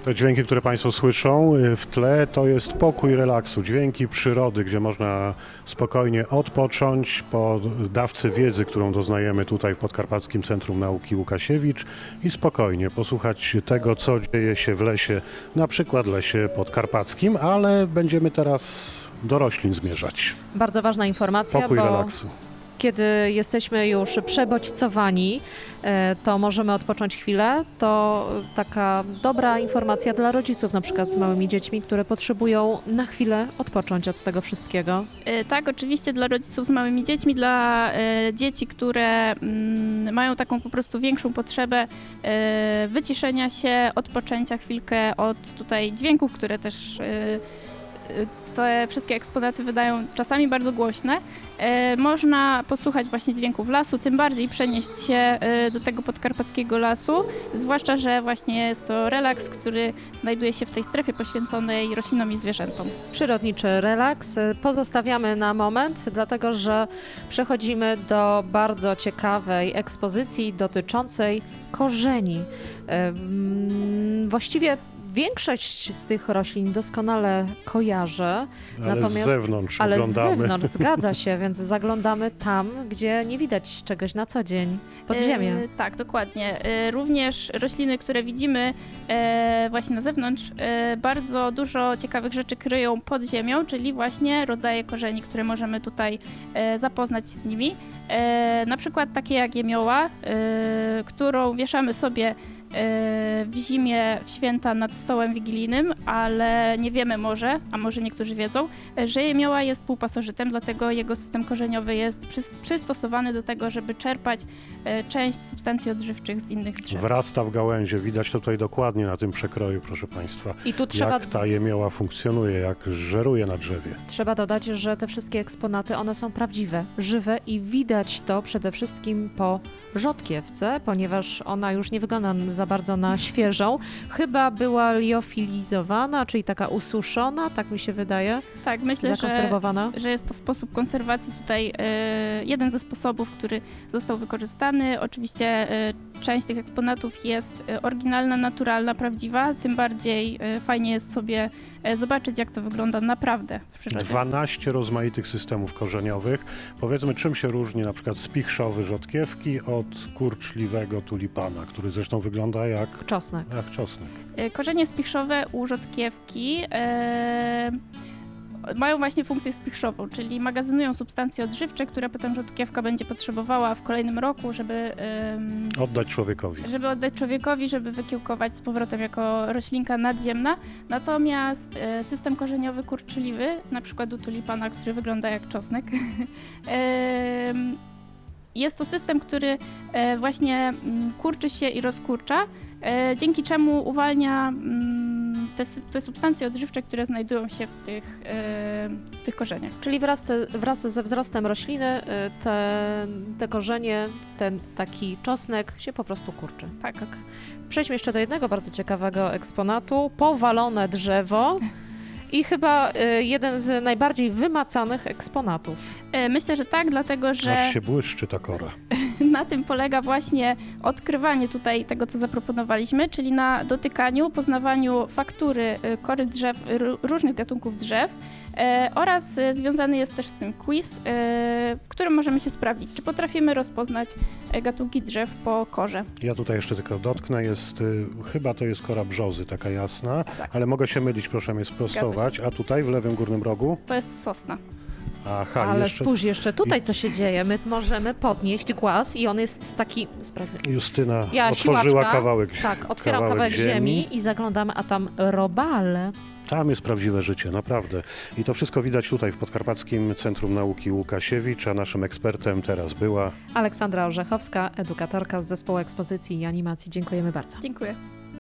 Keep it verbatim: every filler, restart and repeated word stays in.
Te dźwięki, które Państwo słyszą w tle, to jest pokój relaksu, dźwięki przyrody, gdzie można spokojnie odpocząć po dawce wiedzy, którą doznajemy tutaj w Podkarpackim Centrum Nauki Łukasiewicz i spokojnie posłuchać tego, co dzieje się w lesie, na przykład lesie podkarpackim, ale będziemy teraz do roślin zmierzać. Bardzo ważna informacja, Pokój bo relaksu. kiedy jesteśmy już przebodźcowani, to możemy odpocząć chwilę. To taka dobra informacja dla rodziców, na przykład z małymi dziećmi, które potrzebują na chwilę odpocząć od tego wszystkiego. E, Tak, oczywiście dla rodziców z małymi dziećmi, dla e, dzieci, które mm, mają taką po prostu większą potrzebę e, wyciszenia się, odpoczęcia chwilkę od tutaj dźwięków, które też e, e, te wszystkie eksponaty wydają czasami bardzo głośne. E, można posłuchać właśnie dźwięków lasu, tym bardziej przenieść się e, do tego podkarpackiego lasu, zwłaszcza, że właśnie jest to relaks, który znajduje się w tej strefie poświęconej roślinom i zwierzętom. Przyrodniczy relaks pozostawiamy na moment, dlatego że przechodzimy do bardzo ciekawej ekspozycji dotyczącej korzeni. Em, Właściwie większość z tych roślin doskonale kojarzę, Ale natomiast, z zewnątrz ale z oglądamy. zewnątrz, zgadza się, więc zaglądamy tam, gdzie nie widać czegoś na co dzień, pod ziemię. E, tak, dokładnie. E, również rośliny, które widzimy e, właśnie na zewnątrz, e, bardzo dużo ciekawych rzeczy kryją pod ziemią, czyli właśnie rodzaje korzeni, które możemy tutaj e, zapoznać się z nimi. E, na przykład takie jak jemioła, e, którą wieszamy sobie w zimie, w święta nad stołem wigilijnym, ale nie wiemy może, a może niektórzy wiedzą, że jemioła jest półpasożytem, dlatego jego system korzeniowy jest przystosowany do tego, żeby czerpać część substancji odżywczych z innych drzew. Wrasta w gałęzie, widać to tutaj dokładnie na tym przekroju, proszę Państwa, I tu trzeba, jak ta jemioła funkcjonuje, jak żeruje na drzewie. trzeba dodać, że te wszystkie eksponaty, one są prawdziwe, żywe i widać to przede wszystkim po rzodkiewce, ponieważ ona już nie wygląda za bardzo na świeżą. Chyba była liofilizowana, czyli taka ususzona, tak mi się wydaje, Tak, myślę, że, zakonserwowana. że jest to sposób konserwacji tutaj, e, jeden ze sposobów, który został wykorzystany. Oczywiście e, część tych eksponatów jest e, oryginalna, naturalna, prawdziwa, tym bardziej e, fajnie jest sobie e, zobaczyć, jak to wygląda naprawdę w przyrodzie. dwanaście rozmaitych systemów korzeniowych. Powiedzmy, czym się różni na przykład spichrzowy rzodkiewki od kurczliwego tulipana, który zresztą wygląda jak, Czosnek. jak czosnek. E, Korzenie spichrzowe u rzodkiewki e, mają właśnie funkcję spichrzową, czyli magazynują substancje odżywcze, które potem rzodkiewka będzie potrzebowała w kolejnym roku, żeby, em, Oddać człowiekowi. żeby oddać człowiekowi, żeby wykiełkować z powrotem jako roślinka nadziemna. Natomiast e, system korzeniowy kurczliwy, na przykład u tulipana, który wygląda jak czosnek, em, jest to system, który e, właśnie mm, kurczy się i rozkurcza, e, dzięki czemu uwalnia mm, te, sy- te substancje odżywcze, które znajdują się w tych, e, w tych korzeniach. Czyli wraz, te, wraz ze wzrostem rośliny y, te, te korzenie, ten taki czosnek się po prostu kurczy. Tak. Tak. Przejdźmy jeszcze do jednego bardzo ciekawego eksponatu. Powalone drzewo i chyba y, jeden z najbardziej wymacanych eksponatów. E, Myślę, że tak, dlatego że Aż się błyszczy ta kora. na tym polega właśnie odkrywanie tutaj tego, co zaproponowaliśmy, czyli na dotykaniu, poznawaniu faktury y, kory drzew, r- różnych gatunków drzew e, oraz e, związany jest też z tym quiz, e, w którym możemy się sprawdzić, czy potrafimy rozpoznać e, gatunki drzew po korze. Ja tutaj jeszcze tylko dotknę, jest, y, chyba to jest kora brzozy, taka jasna, Tak. ale mogę się mylić, proszę mnie sprostować. A tutaj w lewym górnym rogu? To jest sosna. Aha, Ale jeszcze spójrz jeszcze tutaj, co się dzieje. My możemy podnieść głaz i on jest taki... Sprawdźmy. Justyna Ja, otworzyła siłaczka. kawałek. Tak, otwieram kawałek kawałek ziemi. ziemi. i zaglądamy, a tam robale. Tam jest prawdziwe życie, naprawdę. I to wszystko widać tutaj w Podkarpackim Centrum Nauki Łukasiewicz, a naszym ekspertem teraz była Aleksandra Orzechowska, edukatorka z zespołu ekspozycji i animacji. Dziękujemy bardzo. Dziękuję.